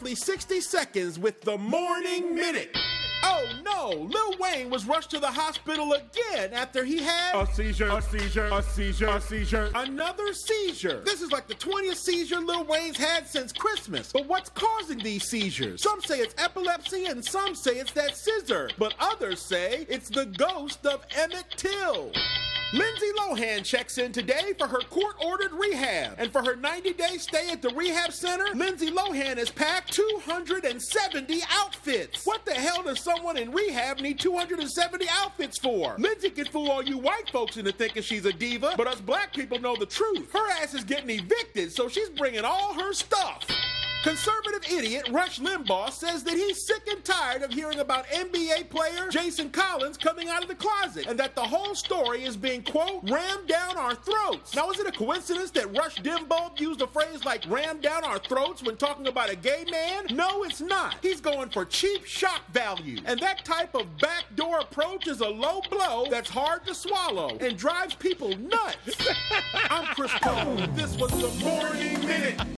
roughly 60 seconds with the Morning Minute. Oh no, Lil Wayne was rushed to the hospital again after he had a seizure. Another seizure. This is like the 20th seizure Lil Wayne's had since Christmas. But what's causing these seizures? Some say it's epilepsy and some say it's that scissor. But others say it's the ghost of Emmett Till. Lindsay Lohan checks in today for her court-ordered rehab. And for her 90-day stay at the rehab center, Lindsay Lohan has packed 270 outfits. What the hell does someone in rehab need 270 outfits for? Lindsay can fool all you white folks into thinking she's a diva, but us black people know the truth. Her ass is getting evicted, so she's bringing all her stuff. Conservative idiot Rush Limbaugh says that he's sick and tired of hearing about NBA player Jason Collins coming out of the closet and that the whole story is being, quote, rammed down our throats. Now, is it a coincidence that Rush Limbaugh used a phrase like rammed down our throats when talking about a gay man? No, it's not. He's going for cheap shock value. And that type of backdoor approach is a low blow that's hard to swallow and drives people nuts. I'm Chris Cole. This was the Morning Minute.